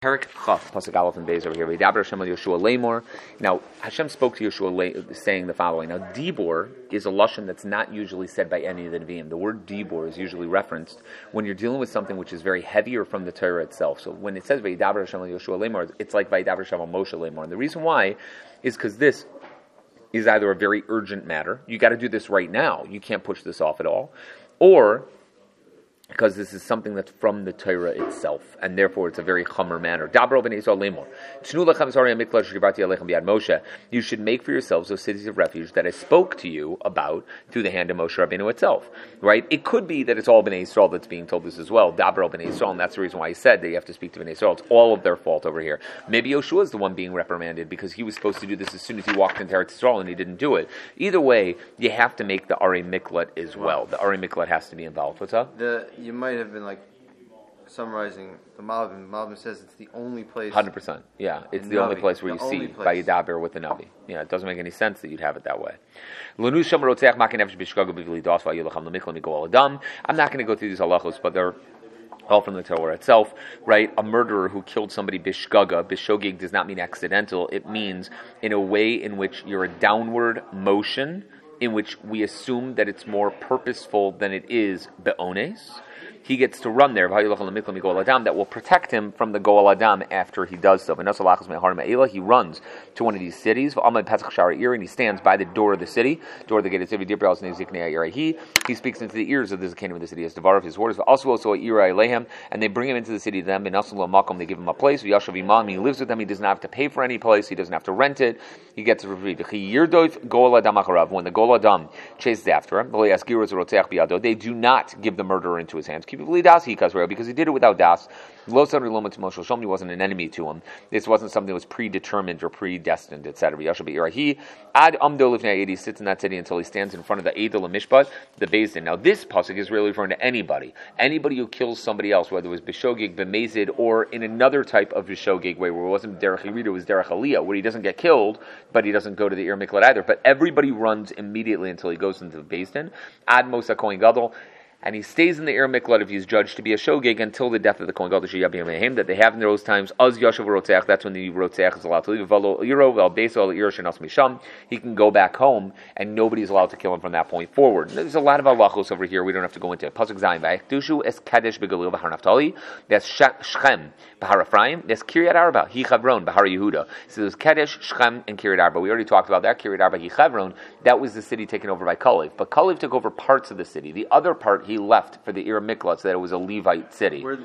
Perik Chaf, Pasuk Aleph and Beis over here. V'yidaber Hashem al Yoshua Lamor. Now, Hashem spoke to Yoshua saying the following. Now, Dibor is a lashon that's not usually said by any of the Nevi'im. The word Dibor is usually referenced when you're dealing with something which is very heavy or from the Torah itself. So when it says V'yidaber Hashem al Yoshua Lamor, it's like V'yidaber Hashem al Moshe Lamor. And the reason why is because this is either a very urgent matter, you got to do this right now, you can't push this off at all, or because this is something that's from the Torah itself, and therefore it's a very chomer matter. You should make for yourselves those cities of refuge that I spoke to you about through the hand of Moshe Rabbeinu itself. Right? It could be that it's all Bnei Yisrael that's being told this as well. Dabro Bnei Yisrael, and that's the reason why he said that you have to speak to Bnei Yisrael. It's all of their fault over here. Maybe Yoshua is the one being reprimanded because he was supposed to do this as soon as he walked into Eretz Yisrael and he didn't do it. Either way, you have to make the Arei Miklat as well. The Arei Miklat has to be involved. What's up? You might have been summarizing the Malvin. Malvin says it's the only place. 100%. Yeah, it's the only place where you see Vayidaber with the Navi. Yeah, it doesn't make any sense that you'd have it that way. I'm not going to go through these halachos, but they're all from the Torah itself, right? A murderer who killed somebody bishgaga. Bishogig does not mean accidental. It means in a way in which you're a downward motion, in which we assume that it's more purposeful than it is be'ones. He gets to run there. That will protect him from the Goal Adam after he does so. He runs to one of these cities, and he stands by the door of the city, door of the gate of the city. He speaks into the ears of the Zakanim of the city as devar of his words. And they bring him into the city to them. They give him a place. He lives with them. He doesn't have to pay for any place. He doesn't have to rent it. He gets a reprieve. When the Goal Adam chases after him, they do not give the murderer into his hands. Because he did it without das. He wasn't an enemy to him. This wasn't something that was predetermined or predestined, etc. He sits in that city until he stands in front of the Eidel Mishpat, the Beis Din. Now this pasuk is really referring to anybody who kills somebody else, whether it was bishogig, b'mezid, or in another type of bishogig way, where it wasn't derech hirida, it was derech aliyah, where he doesn't get killed, but he doesn't go to the Ir Miklat either. But everybody runs immediately until he goes into the Beis Din. Ad Mosa Kohen Gadol. And he stays in the Ir Miklat if he's judged to be a shogeg until the death of the Kohen Gadol that they have in those times. Az Yashav Rotzeach, that's when the Rotzeach is allowed to leave. He can go back home, and nobody's allowed to kill him from that point forward. There's a lot of halachos over here. We don't have to go into it. Pasuk Zayin, Vayikdushu es Kadesh beGalil b'Har Naftali. That's Shechem b'Har Ephraim. That's Kiryat Arba Hi Chavron b'Har Yehuda. So there's Kadesh, Shechem, and Kiryat Arba. We already talked about that. Kiryat Arba Hi Chavron. That was the city taken over by Kalev. But Kalev took over parts of the city. The other part he left for the Ir Miklat, so that it was a Levite city. Were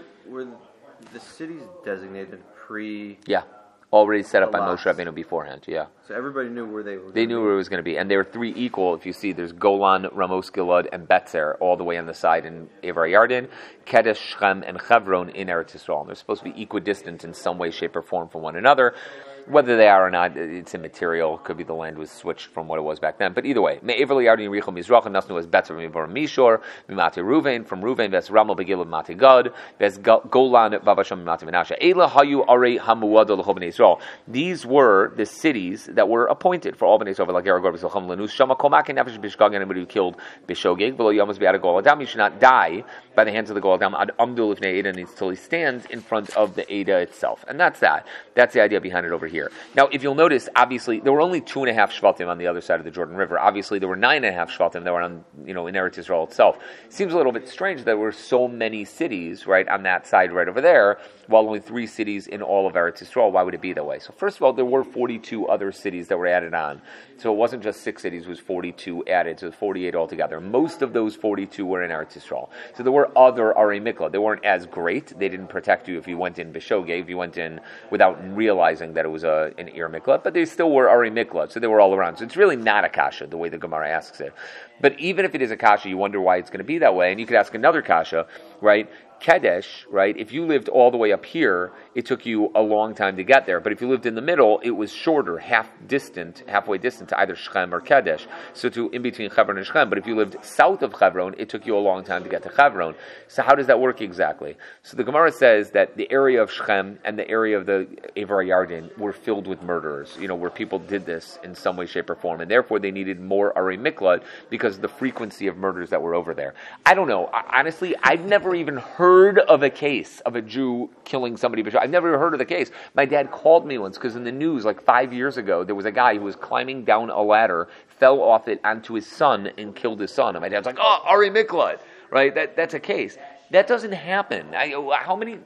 the cities designated pre? Yeah, already set up by Moshe Rabbeinu beforehand. Yeah. So everybody knew where they were. They knew where it was going to be, and they were three equal. If you see, there's Golan, Ramos Gilad, and Betzer all the way on the side in Evar Yarden, Kedesh, Shem, and Chevron in Eretz Yisrael. And they're supposed to be equidistant in some way, shape, or form from one another. Whether they are or not, it's immaterial. Could be the land was switched from what it was back then. But either way, Me'ever Yarden Yericho Mizrach, and Nasnu was Betzer Mivor Mishor, Mimate Ruvain, from Ruvain, Ves Ramal Begil of Mate Gad, Ves Golan Babasham Mate Menashe. Eila Hayu Arei Hamuado L'Cho Bnei Yisrael. These were the cities that were appointed for all Bnei Yisrael. Like Aragor B'Silcham Lanus Shama Komak and Nefesh Bishgag, anybody who killed Bishogig, V'lo Yamos Be'ad Gol Adam, you should not die by the hands of the Gol Adam Ad Amdul Ifnei Eda until he stands in front of the Eda itself. And that's that. That's the idea behind it over here. Now, if you'll notice, obviously, there were only 2.5 Shvatim on the other side of the Jordan River. Obviously, there were 9.5 Shvatim that were on, in Eretz Yisrael itself. It seems a little bit strange that there were so many cities, right, on that side right over there, while only 3 cities in all of Eretz Yisrael. Why would it be that way? So first of all, there were 42 other cities that were added on. So it wasn't just 6 cities, it was 42 added, so it was 48 altogether. Most of those 42 were in Eretz Yisrael. So there were other Arei Miklat. They weren't as great. They didn't protect you if you went in Bishogeg, if you went in without realizing that it was an Ir Miklat, but they still were Arei Miklat, so they were all around. So it's really not a kasha, the way the Gemara asks it. But even if it is a kasha, you wonder why it's going to be that way, and you could ask another kasha, right? Kedesh, right? If you lived all the way up here, it took you a long time to get there. But if you lived in the middle, it was shorter, halfway distant to either Shechem or Kedesh. So to in between Hebron and Shechem. But if you lived south of Hebron, it took you a long time to get to Hebron. So how does that work exactly? So the Gemara says that the area of Shechem and the area of the Evar Yarden were filled with murderers, where people did this in some way, shape, or form. And therefore they needed more Arei Miklat because of the frequency of murders that were over there. I don't know. Honestly, I've never even heard heard of a case of a Jew killing somebody. I've never heard of the case. My dad called me once because in the news, like 5 years ago, there was a guy who was climbing down a ladder, fell off it onto his son, and killed his son. And my dad's like, "Oh, Ari Miklat," right? That's a case. That doesn't happen. How many,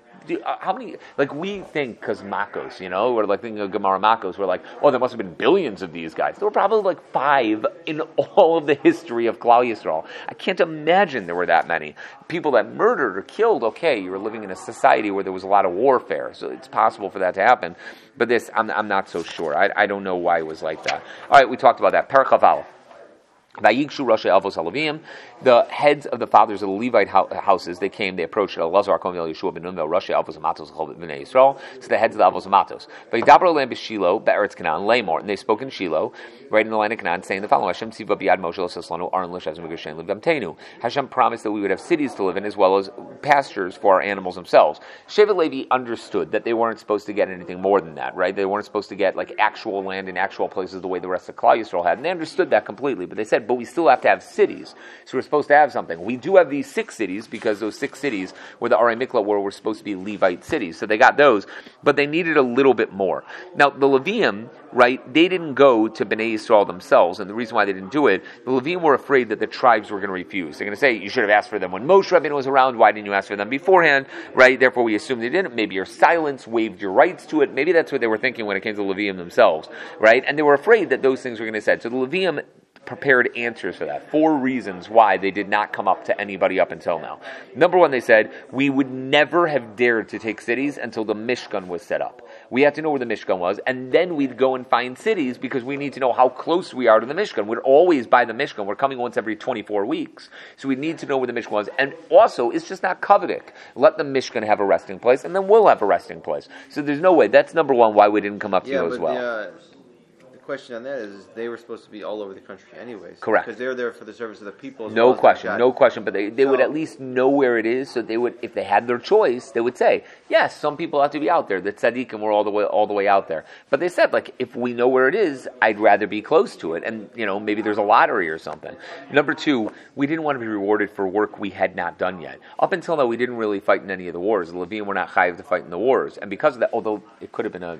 like we think, because Makos, we're like thinking of Gemara Makos, we're like, oh, there must have been billions of these guys. There were probably like 5 in all of the history of Klal Yisrael. I can't imagine there were that many. People that murdered or killed, okay, you were living in a society where there was a lot of warfare, so it's possible for that to happen. But this, I'm not so sure. I don't know why it was like that. All right, we talked about that. Perek Chaf Aleph. Vayikshu Rashi Avos Halavim, the heads of the fathers of the Levite houses, they approached Elazar, Komiel, Yeshua, Ben Nun, Rashi Avos Amatos, Bnei Yisrael, so the heads of the Avos Amatos. Vayidabro Lehem b'Shilo, be'eretz Canaan, Lamor, and they spoke in Shiloh, right in the land of Canaan, saying the following: Hashem tziva b'yad Moshe l'saslanu aron l'shavzim v'gashen l'vdamteinu. Hashem promised that we would have cities to live in as well as pastures for our animals themselves. Shevet Levi understood that they weren't supposed to get anything more than that, right? They weren't supposed to get like actual land in actual places the way the rest of Klal Yisrael had, and they understood that completely. But they said, but we still have to have cities. So we're supposed to have something. We do have these 6 cities because those 6 cities were the Arei Miklat were supposed to be Levite cities. So they got those, but they needed a little bit more. Now, the Levium, right, they didn't go to Bnei Yisrael themselves, and the reason why they didn't do it, the Levium were afraid that the tribes were going to refuse. They're going to say, you should have asked for them when Moshe Rabbeinu was around. Why didn't you ask for them beforehand? Right? Therefore, we assume they didn't. Maybe your silence waived your rights to it. Maybe that's what they were thinking when it came to the Levium themselves, right? And they were afraid that those things were going to be said. So the Levium prepared answers for that. 4 reasons why they did not come up to anybody up until now. Number 1, they said, we would never have dared to take cities until the Mishkan was set up. We had to know where the Mishkan was, and then we'd go and find cities because we need to know how close we are to the Mishkan. We're always by the Mishkan. We're coming once every 24 weeks. So we need to know where the Mishkan was. And also, it's just not covetic. Let the Mishkan have a resting place, and then we'll have a resting place. So there's no way. That's number 1 why we didn't come up to you as well. The question on that is they were supposed to be all over the country anyways. Correct. Because they were there for the service of the people. No question. But they would at least know where it is, so they would, if they had their choice, they would say, yes, some people have to be out there. The tzaddikim were all the way out there. But they said, like, if we know where it is, I'd rather be close to it. And, maybe there's a lottery or something. Number 2, we didn't want to be rewarded for work we had not done yet. Up until now, we didn't really fight in any of the wars. The Levium were not chayiv to fight in the wars. And because of that, although it could have been a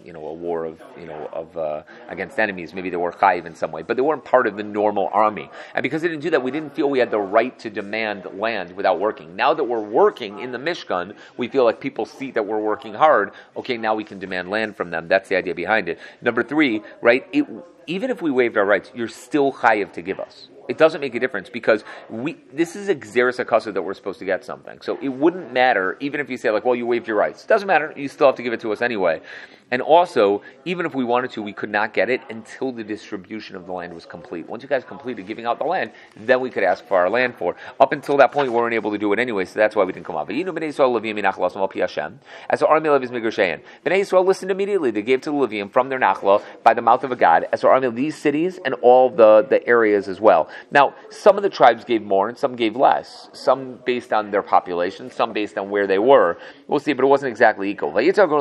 war of against enemies. Maybe they were chayiv in some way, but they weren't part of the normal army. And because they didn't do that, we didn't feel we had the right to demand land without working. Now that we're working in the Mishkan, we feel like people see that we're working hard. Okay, now we can demand land from them. That's the idea behind it. Number 3, right? Even if we waived our rights, you're still chayiv to give us. It doesn't make a difference because this is a Xeris HaKasud that we're supposed to get something. So it wouldn't matter, even if you say, like, well, you waived your rights. It doesn't matter. You still have to give it to us anyway. And also, even if we wanted to, we could not get it until the distribution of the land was complete. Once you guys completed giving out the land, then we could ask for our land for. Up until that point, we weren't able to do it anyway, so that's why we didn't come up. As the army of his Bnei Yisrael listened immediately. They gave to the Levium from their Nachla by the mouth of a god, as the army of these cities and all the areas as well. Now, some of the tribes gave more and some gave less. Some based on their population, some based on where they were. We'll see, but it wasn't exactly equal. Right? The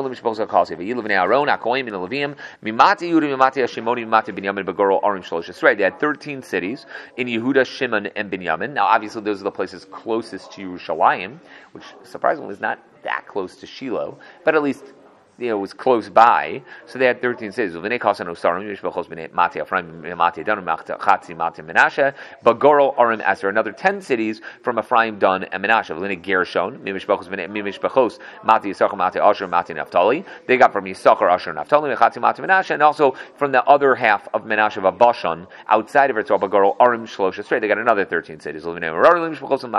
They had 13 cities in Yehuda, Shimon, and Binyamin. Now, obviously, those are the places closest to Yerushalayim, which surprisingly is not that close to Shiloh, but at least it was close by. So they had 13 cities. But Bagorol, Arim, Aser, another 10 cities from Ephraim, Dan, and Menashe. Gershon, they got from Yisachar, Asher, Naphtali, Menashe, and also from the other half of Menashe of Bashan, outside of it, Bagorol, Arim, Shlosha, straight. They got another 13 cities. They got from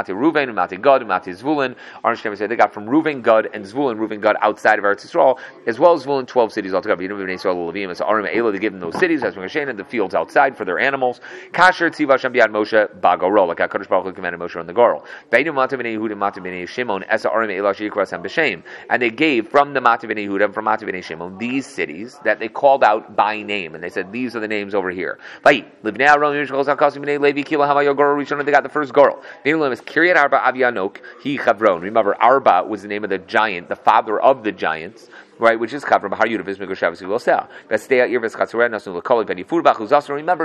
Reuven, Gad, and Zvulun, Reuven, Gad, outside of Eretz Yisrael, as well as Zvulun, 12 cities altogether. They give them those cities, as and the fields outside for their animals. Kasher Tziva Hashem Biad Moshe Bagorol, like HaKadosh Baruch Hu commanded Moshe on the Gorol. And they gave from the Mata B'nei Yehuda and from Mata B'nei Shimon these cities that they called out by name, and they said these are the names over here. They got the first Gorol. Kiryat Arba Avianok, he Chavron. Remember, Arba was the name of the giant, the father of the giants. right? Which is Chavron. Bahar Yudav is Migoshav Sigosel. Vestea Irvis Chatzorah Nasun Lekalev Ben Yifur Bachuz Asur. Remember,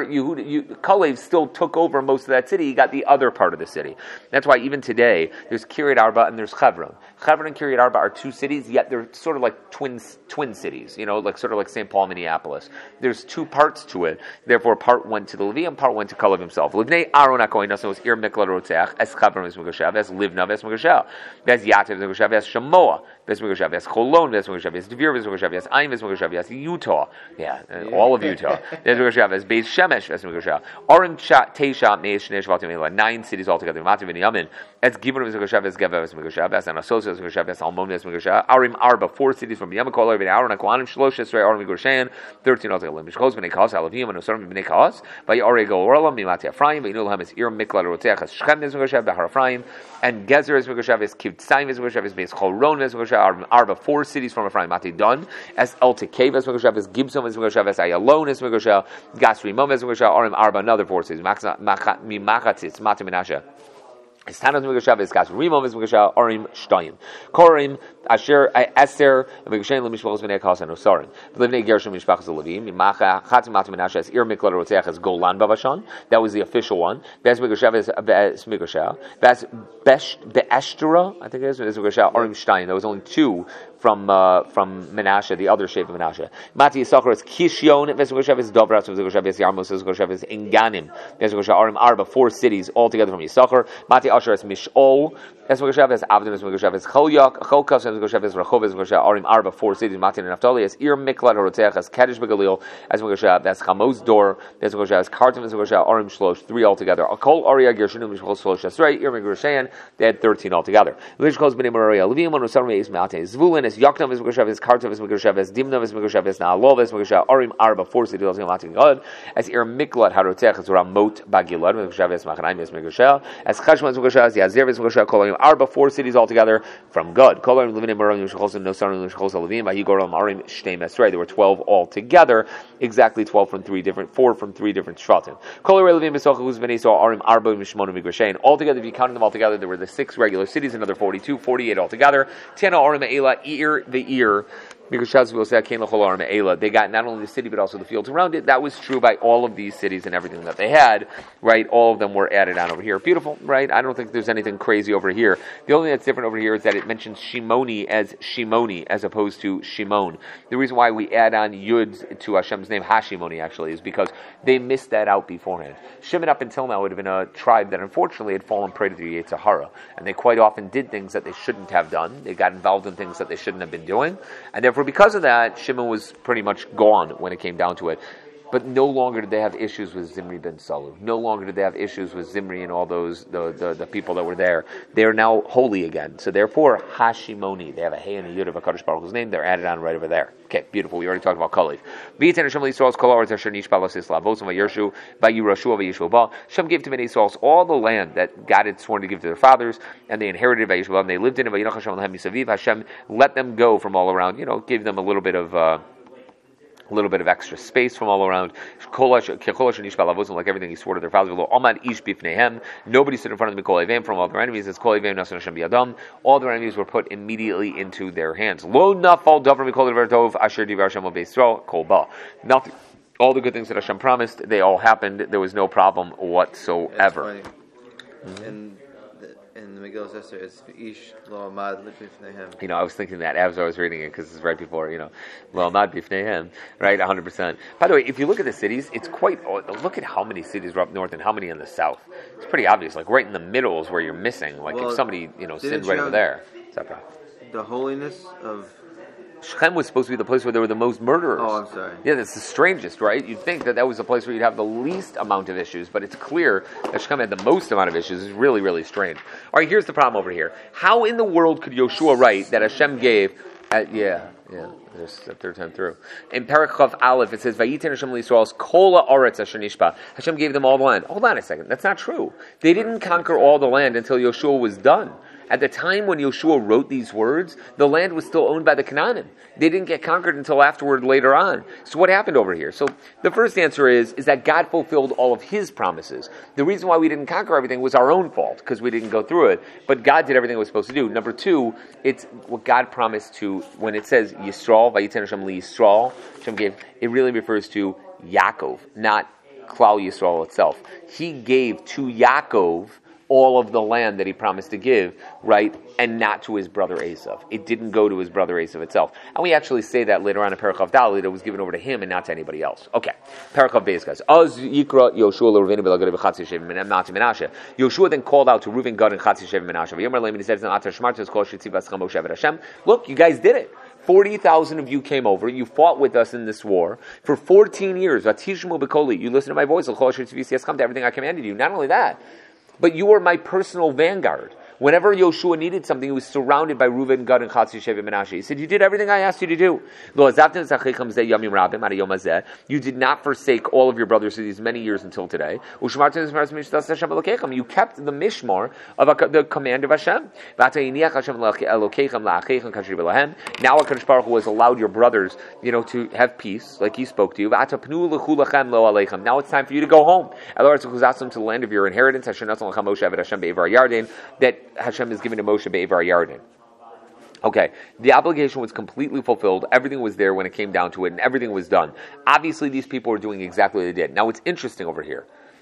Kalev still took over most of that city. He got the other part of the city. That's why even today there's Kiryat Arba and there's Chevron. Chevron and Kiryat Arba are two cities, yet they're sort of like twin cities. Like sort of like St. Paul, Minneapolis. There's two parts to it. Therefore, part went to the Levi and part went to Kalev himself. Livnei Aaron HaKohen Nasun was Ir Mikla Rotzeach as Chevron is Migoshav as Livna as Migoshav as Yatev is Migoshav as Shemoah as Migoshav as Cholon as Migoshav as Devir as Migoshav as Aim as Migoshav as Utah. All of Utah. As Migoshav as Beis Shemesh as Migoshav. Arim Teisha Meish Shnesh Vatim 9 cities altogether. Mativ and Yamin as Gibron as Migoshav as Gevav as Migoshav as Anasos as Migoshav as Almon as Migoshav. Arim Arba 4 cities from Yamin Kol Arba Aaron HaKohanim Shlosh Esrei Arim Migoshan 13 altogether. Mishchos Bnei Kaos Alavim and Osarim Bnei Kaos. By Orego Orlam Mimati Ephraim. By Inulham is Ir Mikla Rotzeach as Shechem as Migoshav Bahar Ephraim and Gezer as Migoshav as Kivtzaim as Migoshav as Beis Choron as Migoshav. Arba 4 cities from Ephraim Mati Dun as El Tekev as Migoshav as Gibson as Migoshav as Ayalon as Migoshav Gasri Mom as Migoshav Arim Arba another 4 cities Mimachatzitz Mati Menashe. Estanos Migoshav is Gas Rimom is Migoshav Arim Shtayim Korim Asher Esther Migoshen Lemishpachos V'nei Kaos and Osarim V'livnei Gershom Mishpachos Levim Mimacha Chatzim Mati Menashe as Ir Mikla Rotzeach as Golan Bavashan. That was the official one. That's Migoshav is Migoshav. That's Be'eshtera, I think it is Migoshav Arim Shtayim. There was only 2 from Menashe, the other shape of Menashe. Mati Yisachar is Kishion, Vesmigoshav is Dovras, Vesmigoshav is Yarmos, Vesmigoshav is Inganim, Vesmigoshav Arim Arba, 4 cities altogether from Yisachar. Mati Asher is Mishol, Vesmigoshav is Avdin, Vesmigoshav is Cholyak, Cholkas, Vesmigoshav is Rachov, Vesmigoshav Arim Arba, 4 cities. Mati and Naphtali is Ir Miklat Horotzeach, as Kadesh Begalil, Vesmigoshav, that's Chamos Dor, Vesmigoshav is Kartim, Vesmigoshav Arim Shlosh, 3 altogether. Akol Aria Gershonu Mishchol Shlosh Esrei, Ir Migoshayan, they had 13 altogether. Lishchos Bnei Maria, Levim, Osarim is Mate, Zvulun is Yaknam is Migoshav is Kartov is Migoshav is Dimnav is Migoshav is Naalov is Migoshav Arim Arba 4 cities altogether. God as Ir Miklat Harotzeach is Ramot Bagilad Migoshav is Machanaim is Migoshav as Chashma is Migoshav is Yazer is Migoshav Kolarim Arba 4 cities altogether from God. Kolarim living in Marim Mishchos no Sarim Mishchos Levim by Yigoram Arim Shtei Mesrei. There were 12 altogether, exactly 4 from 3 different Shvatim. Kolarim Levim Besoch who's Vnei so Arim Arba Mishmonu Migoshain. Altogether, if you counted them all together, there were the 6 regular cities, another 42, 48 altogether. Tiana Arim Eila Ir the ear. They got not only the city but also the fields around it. That was true by all of these cities and everything that they had, right? All of them were added on over here. Beautiful, right? I don't think there's anything crazy over here. The only thing that's different over here is that it mentions Shimoni as opposed to Shimon. The reason why we add on Yud to Hashem's name, Hashimoni, actually, is because they missed that out beforehand. Shimon up until now would have been a tribe that unfortunately had fallen prey to the Yetzer Hara, and they quite often did things that they shouldn't have done. They got involved in things that they shouldn't have been doing, and therefore because of that, Shimon was pretty much gone when it came down to it. But no longer did they have issues with Zimri ben Salu. No longer did they have issues with Zimri and all those the people that were there. They are now holy again. So therefore, Hashimoni, they have a Hey and a Yud of HaKadosh Baruch Hu's name. They're added on right over there. Okay, beautiful. We already talked about Kalev. Shem gave to Bnei Yisrael all the land that God had sworn to give to their fathers, and they inherited it, and they lived in it. Hashem let them go from all around. Gave them a little bit of extra space from all around. Like everything he swore to their fathers. Nobody stood in front of them from all their enemies. All their enemies were put immediately into their hands. Nothing. All the good things that Hashem promised, they all happened. There was no problem whatsoever. In the Megillah Esther, it's Ish Lo Amad Bifneihem. I was thinking that as I was reading it because it's right before, Lo Amad Bifneihem, right? 100%. By the way, if you look at the cities, it's quite. Look at how many cities are up north and how many in the south. It's pretty obvious. Like right in the middle is where you're missing. Like if somebody, sinned right over there, etc. The holiness of Shechem was supposed to be the place where there were the most murderers. Oh, I'm sorry. Yeah, that's the strangest, right? You'd think that was the place where you'd have the least amount of issues, but it's clear that Shechem had the most amount of issues. It's really, really strange. All right, here's the problem over here. How in the world could Yoshua write that Hashem gave... there's the third time through. In Perek Chav Aleph, it says, "Vayiten Hashem l'Yisrael's kol ha'aretz asher nishba." Hashem gave them all the land. Hold on a second. That's not true. They didn't conquer all the land until Yoshua was done. At the time when Yoshua wrote these words, the land was still owned by the Canaanim. They didn't get conquered until afterward, later on. So what happened over here? So the first answer is that God fulfilled all of His promises. The reason why we didn't conquer everything was our own fault, because we didn't go through it. But God did everything He was supposed to do. Number two, it's what God promised to, when it says Yisrael, Vayiten Hashem li Yisrael, Hashem gave, it really refers to Yaakov, not Klal Yisrael itself. He gave to Yaakov all of the land that he promised to give, right, and not to his brother Esav. It didn't go to his brother Esav itself. And we actually say that later on in Parachav Dalit, it was given over to him and not to anybody else. Okay, Parachav Beis, guys. Yoshua then called out to Reuven, Gad, and Chatzi Sheva Menashe. He said, look, you guys did it. 40,000 of you came over. You fought with us in this war for 14 years. You listened to my voice. To everything I commanded you. Not only that, but you were my personal vanguard. Whenever Yoshua needed something, he was surrounded by Reuven, Gad, and Chatzi Sheva Menashe. He said, you did everything I asked you to do. You did not forsake all of your brothers for these many years until today. You kept the mishmar of the command of Hashem. Now HaKadosh Baruch Hu has allowed your brothers, to have peace, like He spoke to you. Now it's time for you to go home. To the land of your inheritance, that Hashem is given to Moshe Be'evar Yarden. Okay, the obligation was completely fulfilled. Everything was there when it came down to it, and everything was done. Obviously, these people were doing exactly what they did. Now, it's interesting over here.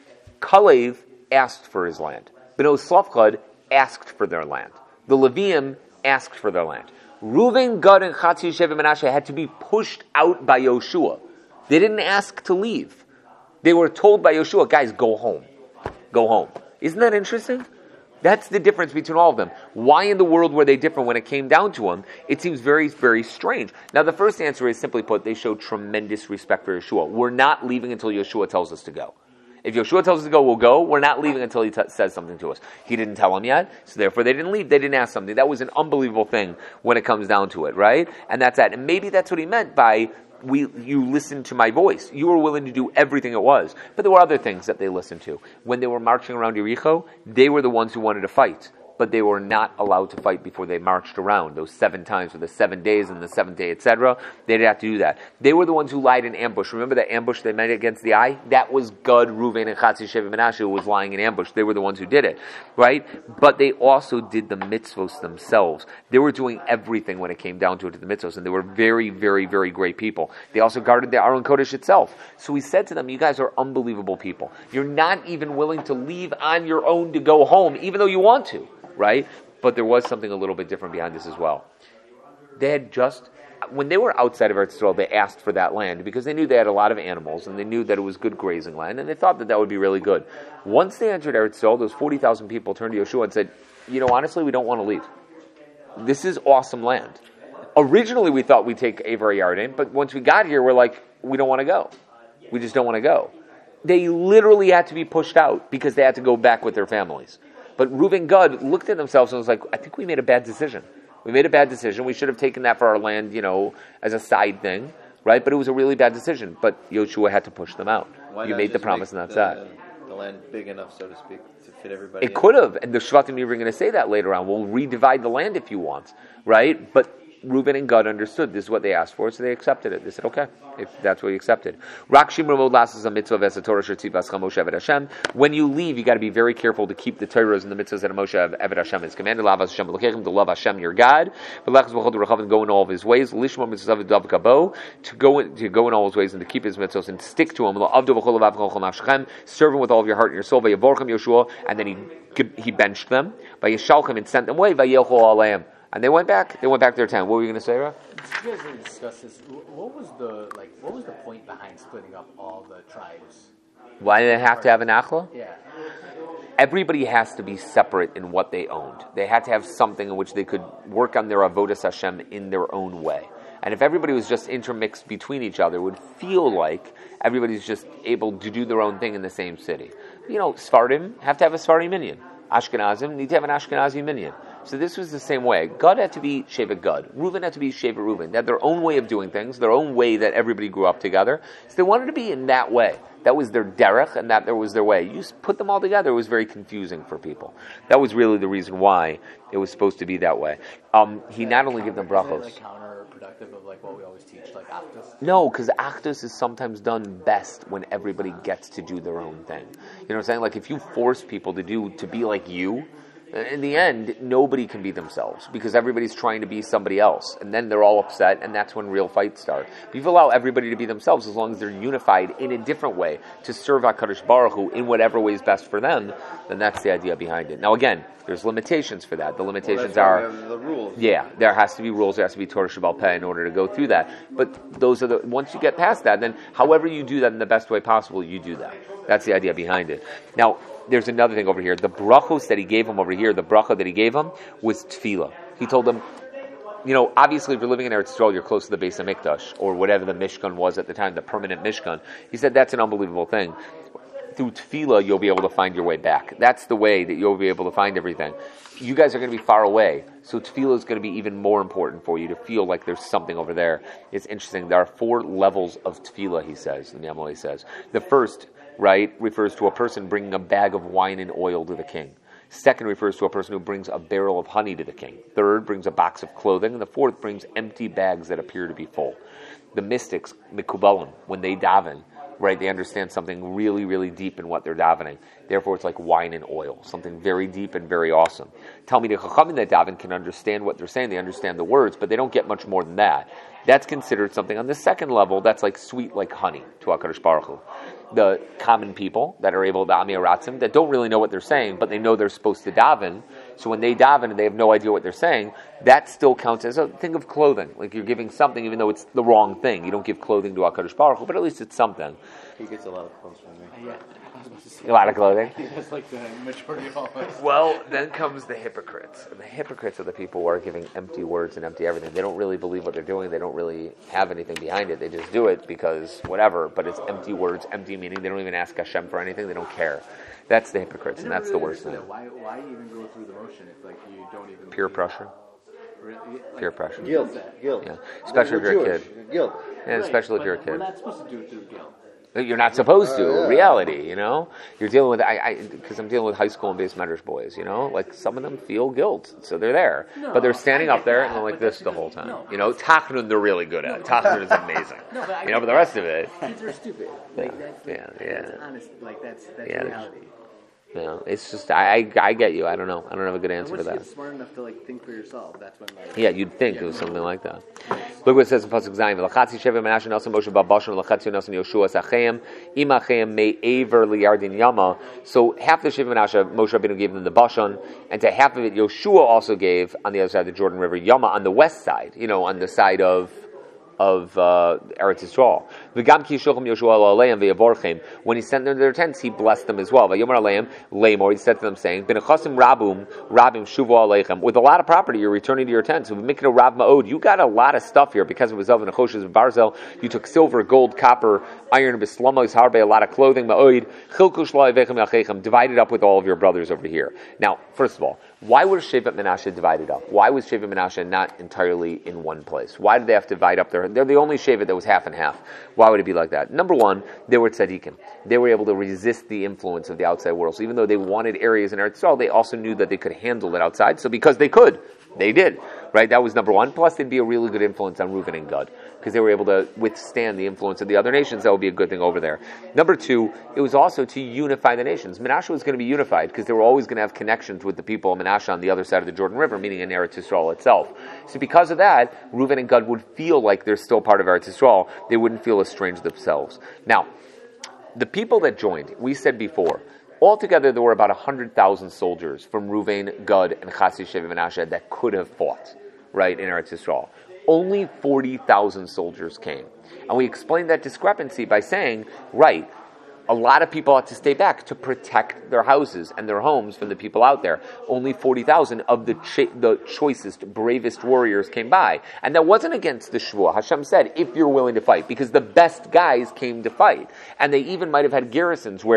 Kalev asked for his land. Bnei Tzlafchad asked for their land. The Levium asked for their land. Reuven, Gad, and Chatzi Sheva Menashe had to be pushed out by Yoshua. They didn't ask to leave. They were told by Yoshua, guys, go home. Go home. Isn't that interesting? That's the difference between all of them. Why in the world were they different when it came down to them? It seems very, very strange. Now, the first answer is, simply put, they showed tremendous respect for Yeshua. We're not leaving until Yeshua tells us to go. If Yeshua tells us to go, we'll go. We're not leaving until He says something to us. He didn't tell them yet, so therefore they didn't leave. They didn't ask something. That was an unbelievable thing when it comes down to it, right? And that's that. And maybe that's what He meant by, you listened to my voice. You were willing to do everything it was. But there were other things that they listened to. When they were marching around Yericho, they were the ones who wanted to fight. But they were not allowed to fight before they marched around those 7 times, for the 7 days and the 7th day, etc. They didn't have to do that. They were the ones who lied in ambush. Remember that ambush they made against the eye? That was Gad, Reuven, and Chatzi Sheva Menashe who was lying in ambush. They were the ones who did it, right? But they also did the mitzvos themselves. They were doing everything when it came down to it, to the mitzvos, and they were very, very, very great people. They also guarded the Aron Kodesh itself. So He said to them, you guys are unbelievable people. You're not even willing to leave on your own to go home, even though you want to. Right? But there was something a little bit different behind this as well. They had when they were outside of Eretz Yisrael, they asked for that land because they knew they had a lot of animals and they knew that it was good grazing land and they thought that would be really good. Once they entered Eretz Yisrael, those 40,000 people turned to Yeshua and said, honestly, we don't want to leave. This is awesome land. Originally, we thought we'd take Avar Yarden, but once we got here, we're like, we don't want to go. We just don't want to go. They literally had to be pushed out because they had to go back with their families. But Reuven, Gad looked at themselves and was like, I think we made a bad decision. We made a bad decision. We should have taken that for our land, as a side thing, right? But it was a really bad decision. But Yoshua had to push them out. Why you made the promise and that's that. The land big enough, so to speak, to fit everybody. It could have. And the Shvatim even going to say that later on. We'll redivide the land if you want, right? But Reuben and Gad understood this is what they asked for, so they accepted it. They said, okay, if that's what you accepted. When you leave, you got to be very careful to keep the Torahs and the mitzvahs that Moshe Eved Hashem has commanded. To love Hashem your God, and go in all of His ways. To go in all His ways and to keep His mitzvahs and stick to Him. Serve Him with all of your heart and your soul. And then He benched them. And sent them away. And they went back. They went back to their town. What were you going to say, Ra? You guys didn't discuss this. What was the point behind splitting up all the tribes? Why did they have to have an achla? Yeah. Everybody has to be separate in what they owned. They had to have something in which they could work on their avodas Hashem in their own way. And if everybody was just intermixed between each other, it would feel like everybody's just able to do their own thing in the same city. Sfardim have to have a Sfardim minyan. Ashkenazim need to have an Ashkenazi minyan. So this was the same way. Gad had to be Shevet Gad. Reuven had to be Shevet Reuven. They had their own way of doing things, their own way that everybody grew up together. So they wanted to be in that way. That was their derech, and that was their way. You just put them all together, it was very confusing for people. That was really the reason why it was supposed to be that way. He not only gave them brachos. Is it counterproductive of what we always teach, like Achdus? No, because Achdus is sometimes done best when everybody gets to do their own thing. You know what I'm saying? Like if you force people to be like you, in the end, nobody can be themselves because everybody's trying to be somebody else. And then they're all upset, and that's when real fights start. But if you allow everybody to be themselves, as long as they're unified in a different way to serve HaKadosh Baruch Hu in whatever way is best for them, then that's the idea behind it. Now again, there's limitations for that. The limitations are... the rules. Yeah, there has to be rules, there has to be Torah Shabbal Peh in order to go through that. But those are once you get past that, then however you do that in the best way possible, you do that. That's the idea behind it. Now, there's another thing over here. The brachos that he gave him over here, the bracha that he gave him was tefillah. He told them, obviously if you're living in Eretz Yisrael, you're close to the Beis HaMikdash, or whatever the Mishkan was at the time, the permanent Mishkan. He said that's an unbelievable thing. Through tefillah, you'll be able to find your way back. That's the way that you'll be able to find everything. You guys are going to be far away, so tefillah is going to be even more important for you to feel like there's something over there. It's interesting. There are 4 levels of tefillah, he says, the Amalei says. The first, refers to a person bringing a bag of wine and oil to the king. Second refers to a person who brings a barrel of honey to the king. Third brings a box of clothing. And the fourth brings empty bags that appear to be full. The mystics, Mikubalim, when they daven, they understand something really, really deep in what they're davening. Therefore, it's like wine and oil, something very deep and very awesome. Talmidei Chachamim that daven can understand what they're saying. They understand the words, but they don't get much more than that. That's considered something on the second level that's like sweet like honey to HaKadosh Baruch Hu. The common people that are able to Ami Aratzim, that don't really know what they're saying, but they know they're supposed to daven. So when they daven and they have no idea what they're saying, that still counts as a thing of clothing. Like you're giving something, even though it's the wrong thing. You don't give clothing to HaKadosh Baruch Hu, but at least it's something. He gets a lot of clothes from me. Yeah. A lot of clothing. That's like the majority of all of us. Well, then comes the hypocrites. And the hypocrites are the people who are giving empty words and empty everything. They don't really believe what they're doing. They don't really have anything behind it. They just do it because whatever, but it's empty words, empty meaning. They don't even ask Hashem for anything. They don't care. That's the hypocrites, and that's the worst thing. Why even go through the motion if you don't even... Peer pressure. Peer pressure. Guilt. Yeah. Especially if you're a kid. Guilt. Yeah, especially if you're a kid. We're not supposed to do it through guilt. You're not supposed to. Reality, You're dealing with, because I'm dealing with high school and base medrash boys, Like some of them feel guilt, so they're there. But they're standing up there and they're like this the whole time. Tachnun they're really good at. Tachnun is amazing. But the rest of it. Kids are stupid. That's honest. That's reality. Yeah, it's just I get you. I don't know. I don't have a good answer for that. Once you get smart enough to think for yourself, that's when yeah, you'd think it was something like that. Look what it says in pasuk Zayin: "V'lachatzi sheva Menashe Nasan Moshe Babashon v'lachatzi Nasan Yoshua Sachem imachem me'aver liyardin yama." So half the sheva Menashe Moshe Rabbeinu gave them the Bashan, and to half of it Yoshua also gave on the other side of the Jordan River, Yama on the west side. On the side of Eretz Yisrael. V'gam ki yisholchem Yoshua aleim ve'yavorchem. When he sent them to their tents, he blessed them as well. V'yomer aleim leimor. He said to them, saying, "B'nechasim rabim shuvu aleichem." With a lot of property, you're returning to your tents. V'mikra rav ma'od. You got a lot of stuff here because it was of nechoshes v'barzel. You took silver, gold, copper, iron, b'slamos, harbe, a lot of clothing. Ma'od chilku shlo avechem yachechem. Divided up with all of your brothers over here. Now, first of all, why was Shevet Menashe divided up? Why was Shevet Menashe not entirely in one place? Why did they have to divide up their... They're the only Shevet that was half and half. Why would it be like that? Number one, they were tzaddikim. They were able to resist the influence of the outside world. So even though they wanted areas in Eretz Yisrael, they also knew that they could handle it outside. So because they could, they did. Right? That was number one. Plus, they'd be a really good influence on Reuven and Gad because they were able to withstand the influence of the other nations. That would be a good thing over there. Number two, it was also to unify the nations. Menashe was going to be unified because they were always going to have connections with the people of Menashe on the other side of the Jordan River, meaning in Eretz Yisrael itself. So because of that, Reuven and Gad would feel like they're still part of Eretz Yisrael. They wouldn't feel estranged themselves. Now, the people that joined, we said before, altogether there were about 100,000 soldiers from Reuven, Gad, and Chassi Shevet Menashe that could have fought, right, in Eretz Yisrael. Only 40,000 soldiers came. And we explained that discrepancy by saying, right, a lot of people had to stay back to protect their houses and their homes from the people out there. Only 40,000 of the choicest, bravest warriors came by. And that wasn't against the Shvuah. Hashem said, if you're willing to fight, because the best guys came to fight. And they even might have had garrisons where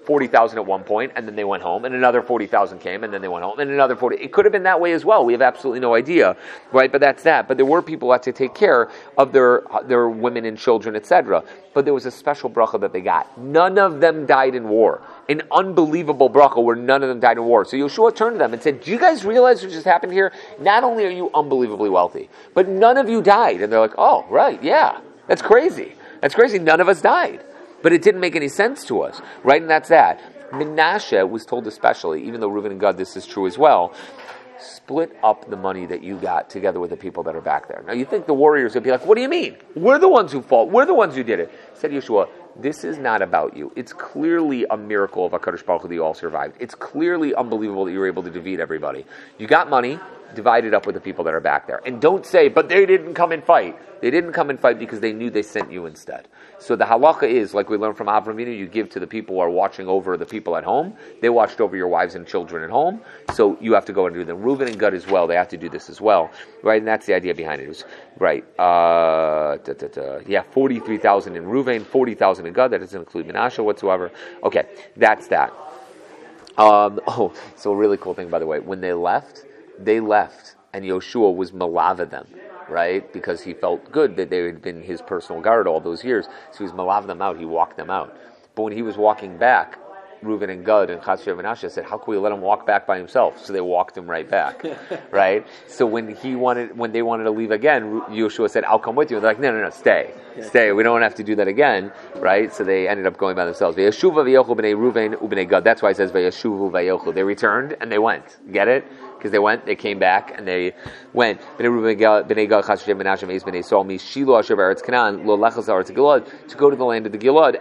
40,000 at one point, and then they went home, and another 40,000 came, and then they went home, and another 40. It could have been that way as well. We have absolutely no idea, right? But that's that. But there were people who had to take care of their women and children, etc. But there was a special bracha that they got. None of them died in war. An unbelievable bracha where none of them died in war. So Yeshua turned to them and said, do you guys realize what just happened here? Not only are you unbelievably wealthy, but none of you died. And they're like, oh, right, yeah, that's crazy. That's crazy. None of us died. But it didn't make any sense to us, right? And that's that. Menashe was told especially, even though Reuben and Gad, this is true as well, split up the money that you got together with the people that are back there. Now you think the warriors would be like, what do you mean? We're the ones who fought. We're the ones who did it. Said Yeshua, this is not about you. It's clearly a miracle of HaKadosh Baruch Hu that you all survived. It's clearly unbelievable that you were able to defeat everybody. You got money, divide it up with the people that are back there. And don't say, but they didn't come and fight. They didn't come and fight because they knew they sent you instead. So the halacha is, like we learned from Avraham Avinu, you give to the people who are watching over the people at home. They watched over your wives and children at home. So you have to go and do them. Reuben and Gad as well, they have to do this as well. Right? And that's the idea behind it. It was, right. 43,000 in Reuven, 40,000 in Gad. That doesn't include Menashe whatsoever. Okay, that's that. So a really cool thing, by the way, when they left, and Yoshua was malava them, right? Because he felt good that they had been his personal guard all those years. So he was malava them out, he walked them out. But when he was walking back, Reuven and Gad and Chasher and Menashe said, how can we let him walk back by himself? So they walked him right back, right? So when they wanted to leave again, Yoshua said, I'll come with you. And they're like, no, stay. We don't have to do that again, right? So they ended up going by themselves. V'yeshuva v'yochel b'nei Reuven u'b'nei Gad. That's why it says v'yeshuvu v'yochel. They returned and they went. Get it? Because they went, they came back, and they went. To go to the land of the Gilad,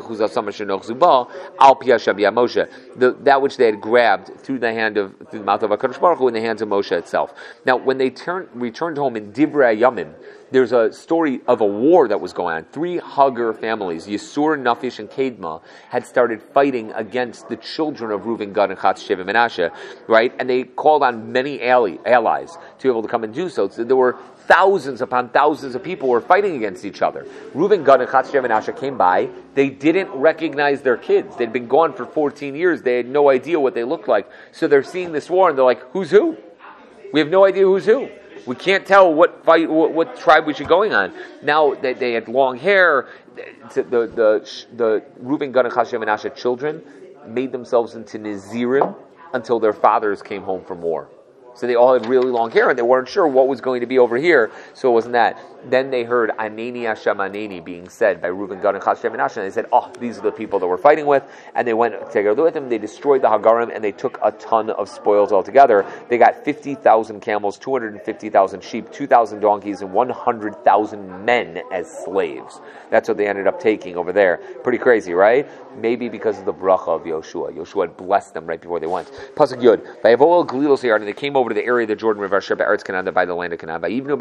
that which they had grabbed through the mouth of HaKadosh Baruch Hu in the hands of Moshe itself. Now, when they returned home in Divrei Yamim, there's a story of a war that was going on. 3 Hagar families, Yisur, Nafish, and Kedma, had started fighting against the children of Reuven, Gad, and Chasher and Menashe, right? And they called on many allies to be able to come and do so. So there were thousands upon thousands of people who were fighting against each other. Reuven, Gad, and Chasher and Menashe came by. They didn't recognize their kids. They'd been gone for 14 years. They had no idea what they looked like. So they're seeing this war, and they're like, who's who? We have no idea who's who. We can't tell what tribe we should going on. Now they had long hair. The Reuben, Gad, and Chasher and Menashe children made themselves into Nazirim until their fathers came home from war. So they all had really long hair, and they weren't sure what was going to be over here, so it wasn't that. Then they heard Aneni Hashem Aneni being said by Reuben, Gad, and Chasher and Menashe, and they said, oh, these are the people that we're fighting with, and they went together with them. They destroyed the Hagarim, and they took a ton of spoils altogether. They got 50,000 camels, 250,000 sheep, 2,000 donkeys, and 100,000 men as slaves. That's what they ended up taking over there. Pretty crazy, right? Maybe because of the bracha of Yoshua. Yoshua had blessed them right before they went. Pasuk Yud. And they came over to the area of the Jordan River, Eretz Canaan, by the land of Canaan. Reuven,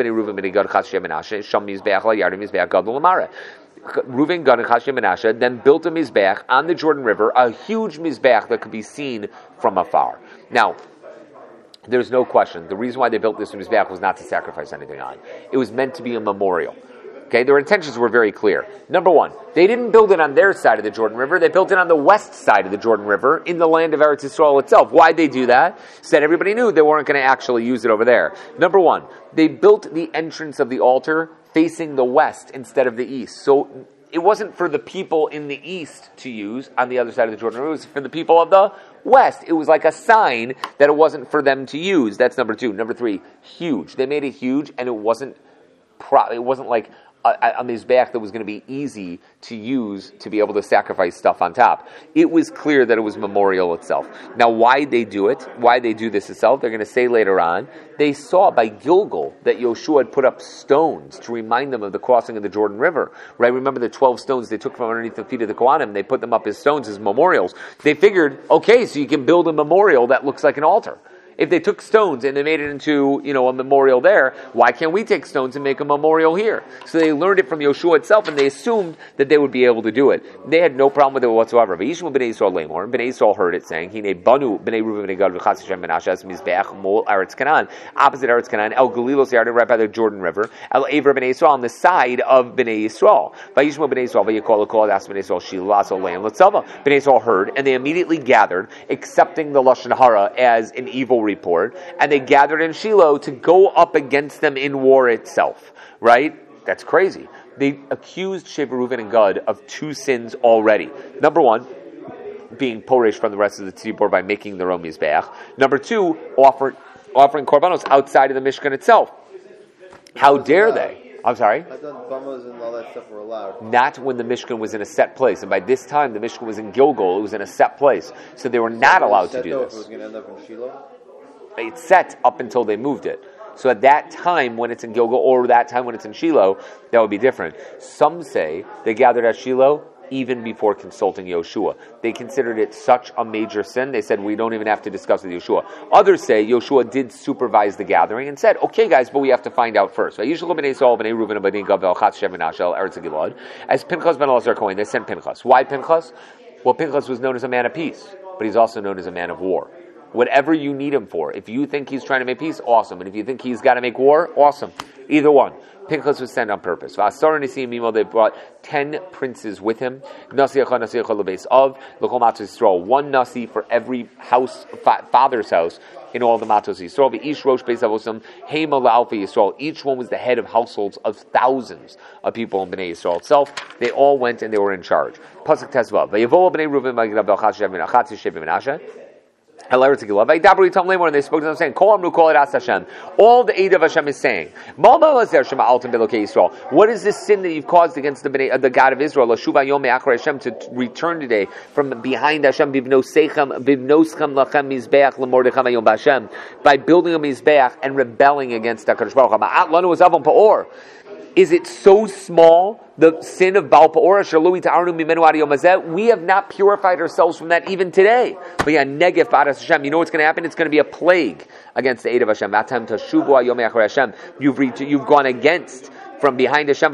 Gad, and Chasher and Menashe then built a mizbeach on the Jordan River, a huge mizbeach that could be seen from afar. Now, there's no question. The reason why they built this mizbeach was not to sacrifice anything on. It was meant to be a memorial. Okay, their intentions were very clear. Number one, they didn't build it on their side of the Jordan River. They built it on the west side of the Jordan River in the land of Eretz Yisrael itself. Why'd they do that? Said everybody knew they weren't going to actually use it over there. Number one, they built the entrance of the altar facing the west instead of the east. So it wasn't for the people in the east to use on the other side of the Jordan River. It was for the people of the west. It was like a sign that it wasn't for them to use. That's number two. Number three, huge. They made it huge, and it wasn't like a mizbeach that was going to be easy to use to be able to sacrifice stuff on top. It was clear that it was memorial itself. Now, why they do it, why they do this itself, they're going to say later on, they saw by Gilgal that Yoshua had put up stones to remind them of the crossing of the Jordan River. Right? Remember the 12 stones they took from underneath the feet of the Kohanim, they put them up as stones, as memorials. They figured, okay, so you can build a memorial that looks like an altar. If they took stones and they made it into, a memorial there, why can't we take stones and make a memorial here? So they learned it from Yoshua itself, and they assumed that they would be able to do it. They had no problem with it whatsoever. But Yishmael Bnei Yisrael Lamor, Bnei Yisrael heard it saying, Hine Banu Bnei Reuven Bnei Gad v'Chatz Hashem Menashe es Mizbeach Mol Eretz Canaan, opposite Eretz Canaan, El Galilos Yarden, right by the Jordan River, El Aver Bnei Yisrael, on the side of Bnei Yisrael. Vayishmael Bnei Yisrael v'Yikol L'Kol Adas Bnei Yisrael Shilah So Leim L'Tzava. Bnei Yisrael heard, and they immediately gathered, accepting the Lashon Hara as an evil report, and they gathered in Shiloh to go up against them in war itself. Right? That's crazy. They accused Sheva Reuven and Gad of two sins already. Number one, being Poresh from the rest of the Tzibor by making their own Mizbeach. Number two, offering korbanos outside of the Mishkan itself. How dare they? I'm sorry? I thought Bamas and all that stuff were allowed. Not when the Mishkan was in a set place. And by this time, the Mishkan was in Gilgal. It was in a set place. So they were not allowed to do this. It was going to end up in Shiloh? It's set up until they moved it. So at that time when it's in Gilgal, or that time when it's in Shiloh, that would be different. Some say they gathered at Shiloh even before consulting Yoshua. They considered it such a major sin, they said, we don't even have to discuss with Yoshua. Others say Yoshua did supervise the gathering and said, okay guys, but we have to find out first. As Pinchas ben Elazar Cohen, they sent Pinchas. Why Pinchas? Well, Pinchas was known as a man of peace, but he's also known as a man of war. Whatever you need him for. If you think he's trying to make peace, awesome. And if you think he's got to make war, awesome. Either one. Pinchas was sent on purpose. They brought 10 princes with him. One nasi for every house, father's house, in all the matos Yisrael. Each one was the head of households of thousands of people in Bnei Yisrael itself. They all went and they were in charge. Pasuk Tezvav. And they spoke to them saying, all the aid of Hashem is saying, what is this sin that you've caused against the God of Israel? To return today from behind Hashem by building a Mizbeach and rebelling against HaKadosh Baruch Hu. Is it so small, the sin of Baal Peor? We have not purified ourselves from that even today. But yeah, Negev B'adas Hashem. You know what's going to happen? It's going to be a plague against the aid of Hashem. You've gone against from behind Hashem.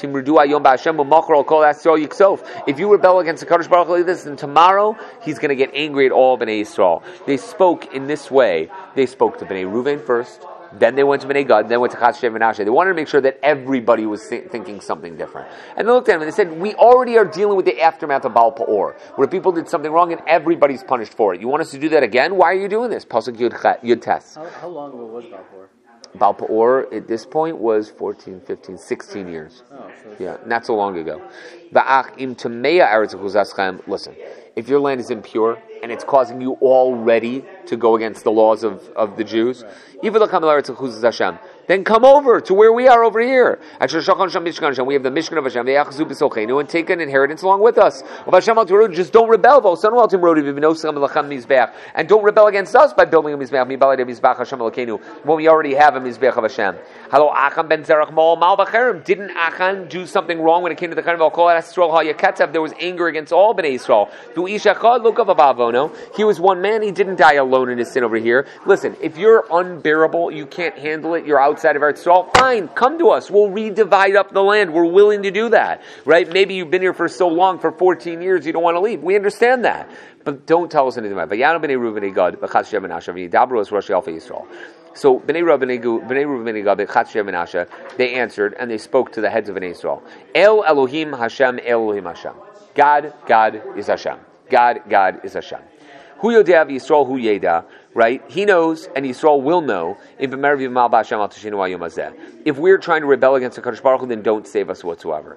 If you rebel against the Kadosh Baruch Hu like this, then tomorrow He's going to get angry at all Bnei Yisrael. They spoke in this way. They spoke to Bnei Reuven first. Then they went to Bnei Gad, then went to Chatz Shev Menashe. They wanted to make sure that everybody was thinking something different. And they looked at him and they said, we already are dealing with the aftermath of Baal Peor, where people did something wrong and everybody's punished for it. You want us to do that again? Why are you doing this? Pasuk Yud Tes. How long ago was Baal Peor? Baal Peor at this point was 14, 15, 16 years. Not so long ago. Listen, if your land is impure and it's causing you already to go against the laws of the Jews, then come over to where we are over here. We have the Mishkan of Hashem, and take an inheritance along with us. Just don't rebel. And don't rebel against us by building a Mizbeach when we already have a Mizbeach of Hashem. Didn't Achan do something wrong when it came to the Khanim? There was anger against all Bnei Yisrael. He was one man, he didn't die alone in his sin over here. Listen, if you're unbearable, you can't handle it, you're outside of Eretz Yisrael, fine, come to us. We'll redivide up the land. We're willing to do that. Right? Maybe you've been here for so long, for 14 years, you don't want to leave. We understand that. But don't tell us anything about it. So Bnei Reuven Gad, Chatz Shev Menashe, they answered and they spoke to the heads of Bnei Yisrael. El Elohim Hashem, El Elohim Hashem. God is Hashem. God is Hashem. Hu Yodea v'Yisrael Hu Yeda, right? He knows, and Yisrael will know. If we're trying to rebel against the Kadosh Baruch Hu, then don't save us whatsoever.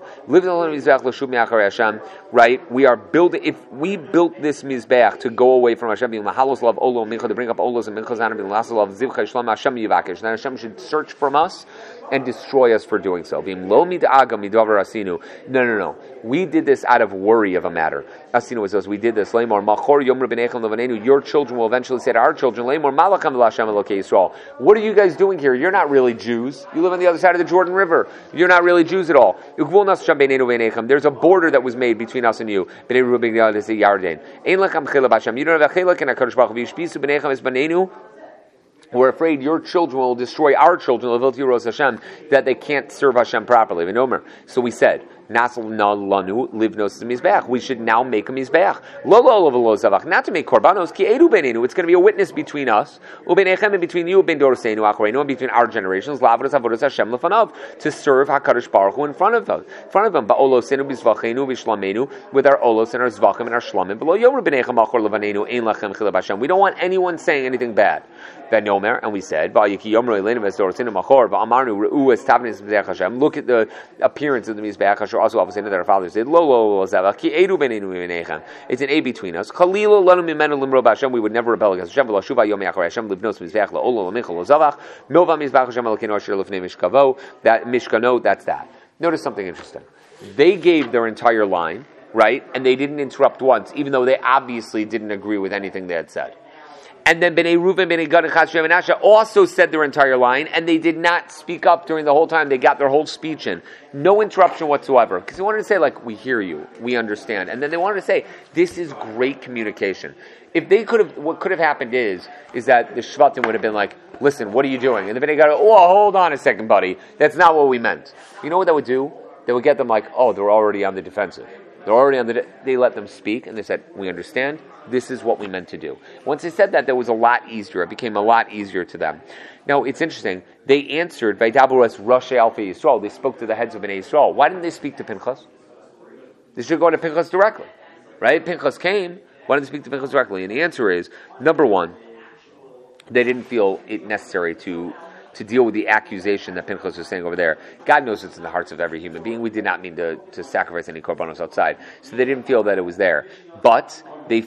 Right? We are building. If we built this mizbeach to go away from Hashem, to bring up olos and minchas, then Hashem should search from us and destroy us for doing so. No. We did this out of worry of a matter. Asinu was us. We did this. Your children will eventually say to our children, what are you guys doing here? You're not really Jews. You live on the other side of the Jordan River. You're not really Jews at all. There's a border that was made between us and you. You don't have a chilek in HaKadosh Baruch Hu. We're afraid your children will destroy our children, that they can't serve Hashem properly. So we said, we should now make a mizbeach. Not to make korbanos. It's going to be a witness between us, and between you, and between our generations, to serve Hakadosh Baruch Hu in front of them. With our olos and our zvachim and our shlamim. We don't want anyone saying anything bad. And we said, look at the appearance of the mizbeach. Also, obviously, that our fathers did. It's an A between us. We would never rebel against Hashem. That Mishkano, that's that. Notice something interesting. They gave their entire line, right? And they didn't interrupt once, even though they obviously didn't agree with anything they had said. And then Bnei Reuven, Bnei Gad, and Chad, Shem, and Asher also said their entire line, and they did not speak up during the whole time. They got their whole speech in. No interruption whatsoever. Because they wanted to say, like, we hear you, we understand. And then they wanted to say, this is great communication. If they could have, what could have happened is that the Shvatim would have been like, listen, what are you doing? And the Bnei Gad, hold on a second, buddy. That's not what we meant. You know what that would do? They would get them like, they're already on the defensive. They let them speak, and they said, we understand. This is what we meant to do. Once they said that, was a lot easier. It became a lot easier to them. Now, it's interesting. They answered, Vaydabu es Roshei Alfei Yisrael. They spoke to the heads of Bnei Yisrael. Why didn't they speak to Pinchas? They should go to Pinchas directly. Right? Pinchas came. Why didn't they speak to Pinchas directly? And the answer is, number one, they didn't feel it necessary to deal with the accusation that Pinchas was saying over there. God knows it's in the hearts of every human being. We did not mean to sacrifice any korbanos outside. So they didn't feel that it was there. But they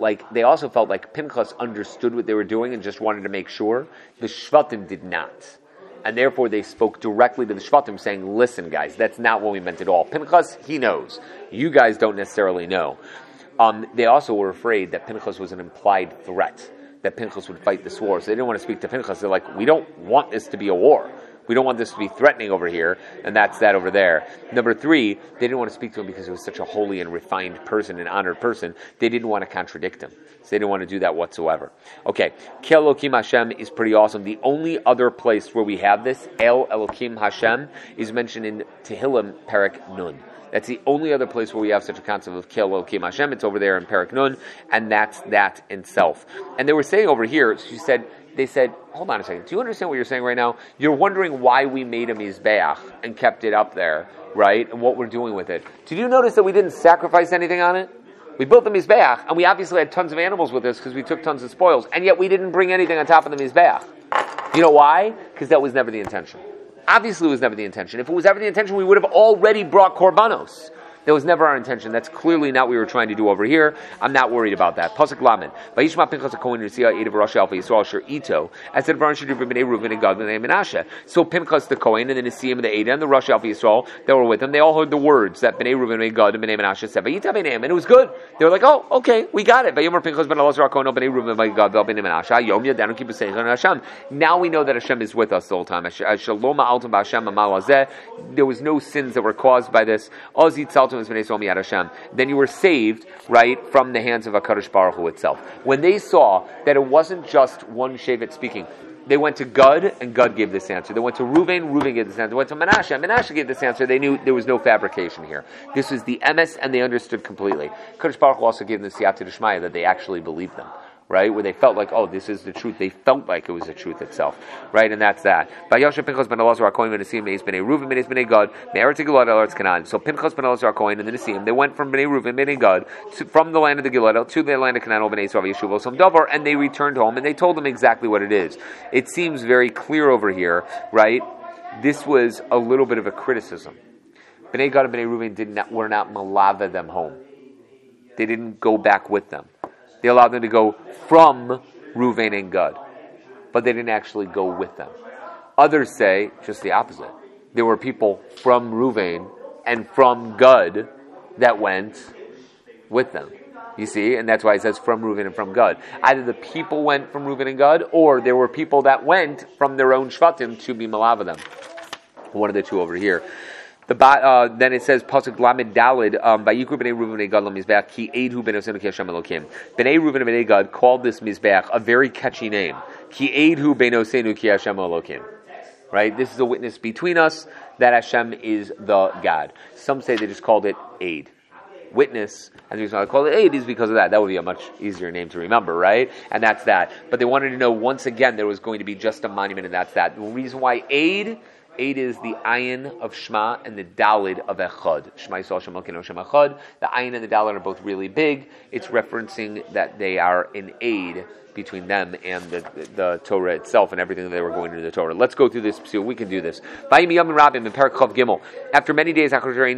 also felt like Pinchas understood what they were doing and just wanted to make sure. The Shvatim did not. And therefore they spoke directly to the Shvatim saying, listen guys, that's not what we meant at all. Pinchas, he knows. You guys don't necessarily know. They also were afraid that Pinchas was an implied threat, that Pinchas would fight this war. So they didn't want to speak to Pinchas. They're like, we don't want this to be a war. We don't want this to be threatening over here, and that's that over there. Number three, they didn't want to speak to him because he was such a holy and refined person, an honored person. They didn't want to contradict him. So they didn't want to do that whatsoever. Okay, Ki Elokim Hashem is pretty awesome. The only other place where we have this, El Elokim Hashem, is mentioned in Tehillim Perek Nun. That's the only other place where we have such a concept of Ki Elokim Hashem. It's over there in Perek Nun, and that's that itself. And they were saying over here, they said, hold on a second, do you understand what you're saying right now? You're wondering why we made a mizbeach and kept it up there, right? And what we're doing with it. Did you notice that we didn't sacrifice anything on it? We built the mizbeach, and we obviously had tons of animals with us because we took tons of spoils, and yet we didn't bring anything on top of the mizbeach. You know why? Because that was never the intention. Obviously it was never the intention. If it was ever the intention, we would have already brought korbanos. That was never our intention. That's clearly not what we were trying to do over here. I'm not worried about that. Pasuk Lamed. Vayishma Pinchas HaKohen Nesiah Eid of Rosh Alfei Yisrael Asher Ito. As said, Varan Shadu B'nei Reuven and Gad B'nei Menashe. So Pinchas the Kohen and the Nesiim and the Eid and the Rosh Alfei Yisrael that were with them, they all heard the words that B'nei Reuven and Gad and B'nei Menashe said. Vayita B'neiim, and it was good. They were like, oh, okay, we got it. Vayomer Pinchas Ben Elazar HaKohen B'nei Reuven and Gad B'nei Menashe. Yom Yadanu Kibbutz Hashem. Now we know that Hashem is with us the whole time. Shalom Altum B'Hashem Amal Hazeh. There was no sins that were caused by this. Oz Yitzaltum Es B'nei Yisrael Miyad Hashem. Then you were saved, right, from the hands of HaKadosh Baruch Hu itself. When they saw that it wasn't just one Shevet speaking, they went to Gad, and Gad gave this answer. They went to Reuven, Reuven gave this answer. They went to Menashe, and Menashe gave this answer. They knew there was no fabrication here. This was the emes, and they understood completely. HaKadosh Baruch Hu also gave them the Siyata D'Shmaya that they actually believed them. Right, where they felt like, oh, this is the truth. They felt like it was the truth itself, right? And that's that. So Pinchas ben Elazar HaKohen and the Nesiim, they went from Bnei Reuven, Bnei Gad, from the land of the Gilad to the land of Canaan, Bnei Yisrael Yeshuv Osam Davar, and they returned home, and they told them exactly what it is. It seems very clear over here, right? This was a little bit of a criticism. Bnei Gad and Bnei Reuven were not malava them home. They didn't go back with them. They allowed them to go from Reuven and Gad, but they didn't actually go with them. Others say just the opposite. There were people from Reuven and from Gad that went with them. You see, and that's why it says from Reuven and from Gad. Either the people went from Reuven and Gad, or there were people that went from their own Shvatim to be malava them. One of the two over here. Then it says pasuk lamed dalid vayikru bnei Reuven bnei Gad lemizbeach ki eidhu ben osenu ki Hashem Elokim. Bnei Reuven and bnei Gad called this mizbeach a very catchy name. Ki eidhu ben osenu ki Hashem Elokim. Right? This is a witness between us that Hashem is the God. Some say they just called it aid. Witness, and the reason why I call it aid is because of that. That would be a much easier name to remember, right? And that's that. But they wanted to know once again there was going to be just a monument, and that's that. The reason why aid is the ayin of Shema and the dalid of Echad. Shema Yisrael Shem Elokeinu Shem Echad. The ayin and the dalid are both really big. It's referencing that they are an aid between them and the Torah itself and everything that they were going to do the Torah. Let's go through this. See, we can do this. After many days, after our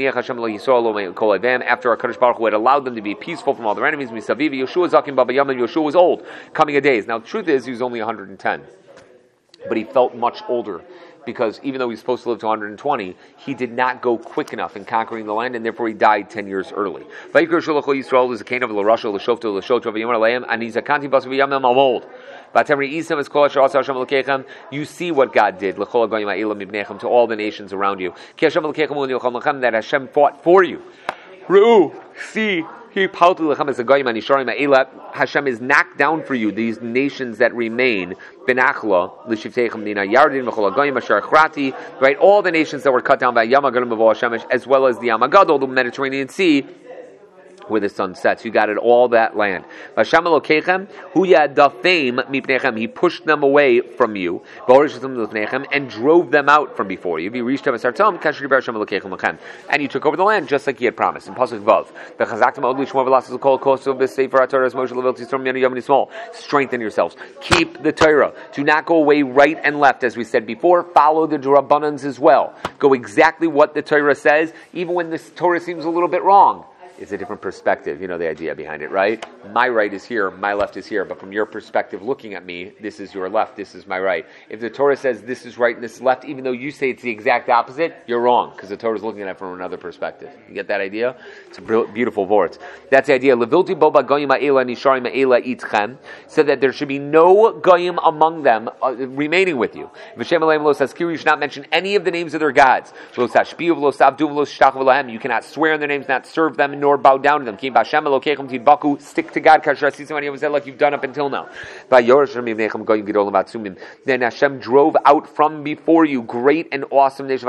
Kadosh Baruch Hu had allowed them to be peaceful from all their enemies, Yeshua was old, coming a days. Now, the truth is, he was only 110, but he felt much older. Because even though he's supposed to live to 120, he did not go quick enough in conquering the land, and therefore he died 10 years early. I'm old. You see what God did to all the nations around you. That Hashem fought for you. See. Hashem is knocked down for you, these nations that remain. Right? All the nations that were cut down by Yamagadim, as well as the Yamagadol, the Mediterranean Sea, where the sun sets. You got it, all that land. He pushed them away from you and drove them out from before you. And you took over the land just like he had promised. In Pasuk Vav, strengthen yourselves. Keep the Torah. Do not go away right and left, as we said before. Follow the Drabanans as well. Go exactly what the Torah says, even when the Torah seems a little bit wrong. It's a different perspective. You know the idea behind it, right? My right is here, my left is here, but from your perspective looking at me, this is your left, this is my right. If the Torah says this is right and this is left, even though you say it's the exact opposite, you're wrong, because the Torah is looking at it from another perspective. You get that idea? It's a beautiful word. That's the idea. Said that there should be no goyim among them remaining with you. You should not mention any of the names of their gods. You cannot swear in their names, not serve them, nor bow down to them. Stick to God like you've done up until now. Then Hashem drove out from before you great and awesome nation.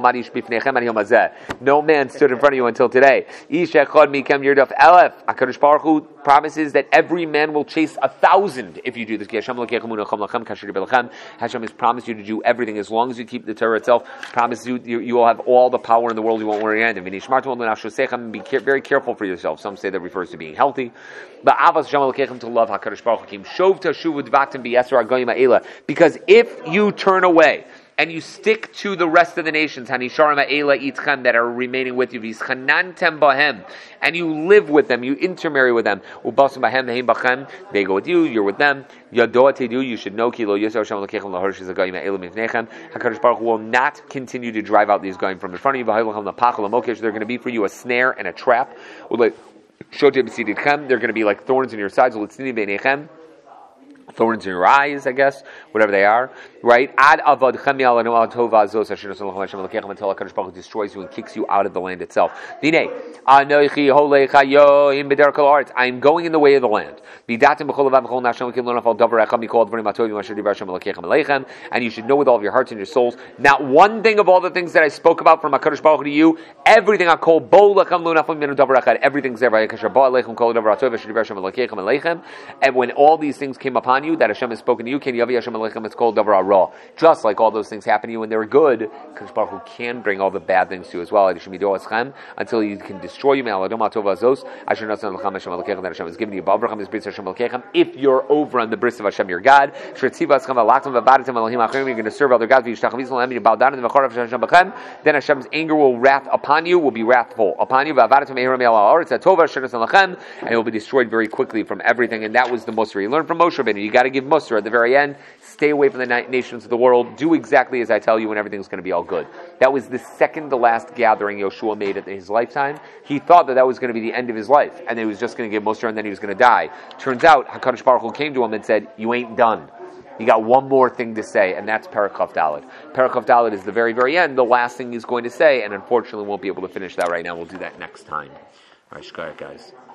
No man stood in front of you until today. HaKadosh Baruch Hu promises that every man will chase 1,000 if you do this. Hashem has promised you to do everything as long as you keep the Torah itself. Promises you will have all the power in the world. You won't worry anything. Be very careful for yourself. Some say that refers to being healthy. But to love HaKadosh Baruch Hu. Because if you turn away and you stick to the rest of the nations that are remaining with you, and you live with them, you intermarry with them, they go with you, you're with them, you should know HaKadosh Baruch Hu will not continue to drive out these going from in front of you. They're going to be for you a snare and a trap. They're going to be like thorns in your sides. Thorns in your eyes, I guess, whatever they are, right? Until HaKadosh Baruch Hu destroys you and kicks you out of the land itself. I am going in the way of the land. And you should know with all of your hearts and your souls, not one thing of all the things that I spoke about from HaKadosh Baruch Hu to you, everything I call everything's there. And when all these things came upon you, that Hashem has spoken to you, it's called davar ra. Just like all those things happen to you when they're good, HaKadosh Baruch Hu can bring all the bad things to you as well. Until He can destroy you. That Hashem has given you. If you're over on the bris of Hashem, your God, you're going to serve other gods. Then Hashem's anger will be wrathful upon you, and it will be destroyed very quickly from everything. And that was the Musar. You learn from Moshe Rabbeinu. You got to give Musar at the very end. Stay away from the nations of the world. Do exactly as I tell you, and everything's going to be all good. That was the second to last gathering Yoshua made in his lifetime. He thought that was going to be the end of his life, and he was just going to give Musar, and then he was going to die. Turns out, HaKadosh Baruch Hu came to him and said, "You ain't done. You got one more thing to say, and that's Parakov Daled. Parakov Daled is the very, very end, the last thing he's going to say, and unfortunately won't be able to finish that right now. We'll do that next time. All right, shkaya, guys.